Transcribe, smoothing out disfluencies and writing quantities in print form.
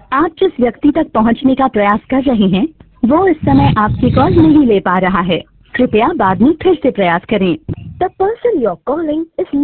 आप जिस व्यक्ति तक पहुंचने का प्रयास कर रहे हैं वो इस समय आपकी कॉल नहीं ले पा रहा है। कृपया बाद में फिर से प्रयास करें। The person you're calling is